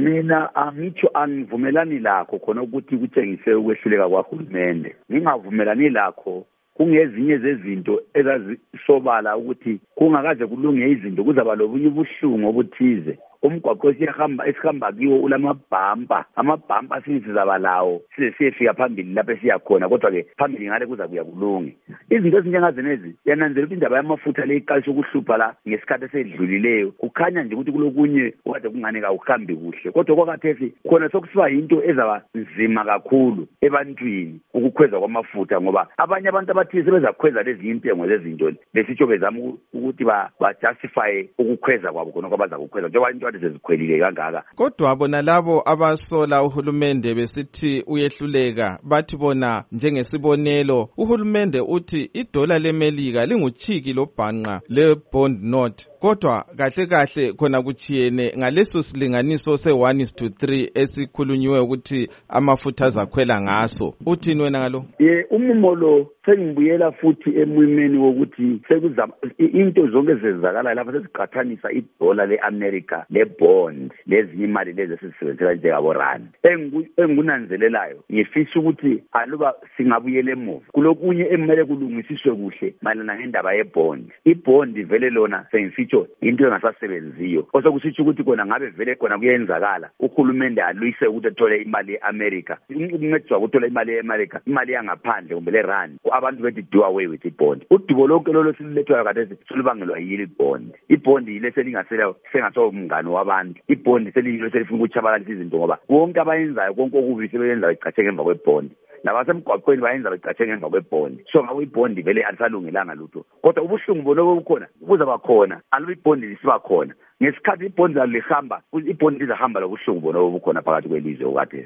mina angitsho angivumelani lakho khona ukuthi kutshengise ukwehluleka kwahulumende. Ngingavumelani lakho kungezinye zezinto ezazisobala ukuthi kungakaze kulunge izinto kuzaba lobunye ubuhlungu obuthize. Umgwaqo esihamba kiwo ulamabhampa, amabhampa sizaba lawo size siyefika phambili lapho siyakhona, kodwa ke phambili ngale kuzakuya kulunge. Izinto ezinjengazenezi yananzela ukuthi indaba yamafutha le iqalisa ukuhlupha la ngesikhathi esedlulileyo. Kukhanya nje ukuthi kulokunye okade kungane kawuhambi kuhle, kodwa kwakhathesi khona sokusiba yinto ezaba nzima kakhulu ebantwini ukukhweza kwamafutha, ngoba abanye abantu abathile sebezakhweza lezi intengo zezinto besitsho bezama ukuthi ba-justify ukukhweza kwabo khona kwabaza kukhweza njengoba into sezikhwelile kangaka. Kodwa bona labo abasola uhulumende besithi uyehluleka bathi bona njengesibonelo uhulumende uthi idola leMelika linguchiki lobhanqa le-bond note, kodwa kahle kahle khona kuchiyene ngaleso silinganiso se-1:3 esikhulunyiwe ukuthi amafutha azakhwela ngaso. Uthini wena ngalo? Umumo lo sengibuyela futhi emumeni wokuthi sekuzama into zonke ezenzakala lapha seziqathanisa idola le-America le-bond lezinye imali lezi esizisebenzela njengabo rand. Engunanzelelayo ngifisa ukuthi aluba singabuyela emuva kulokunye emele kulungisiswe kuhle mayelana ngendaba ye-bond. I-bond vele lona sengifitsho into engasasebenziyo, osokusitsho ukuthi kona ngabe vele kona kuyenzakala uhulumende aluyise ukuthi ethole imali ye-America, ukuncediswa ukuthola imali ye-America, imali yangaphandle kumbe le-rand. Abantu bethi do away with i-bond. Udubo lonke lolo sililethwayo kade solubangelwa yile i-bond. I-bond yile selingasela sengaso mngani wabantu. I-bond seliyilo selifuna ukuchabalalisa izinto ngoba wonke abayenzayo konke okubi sebeyenza icatheke emva kwe-bond. Nabasemgwaqweni bayenza becatheke emva kwe-bond. So ngawo i-bond vele alisalungelanga lutho. Kodwa ubuhlungu bonobo bukhona kuzaba khona aluba i-bond lisiba khona ngesikhathi i-bond lihamba, i-bond lizahamba lobuhlungu bonobo bukhona phakathi kwelizwe okade.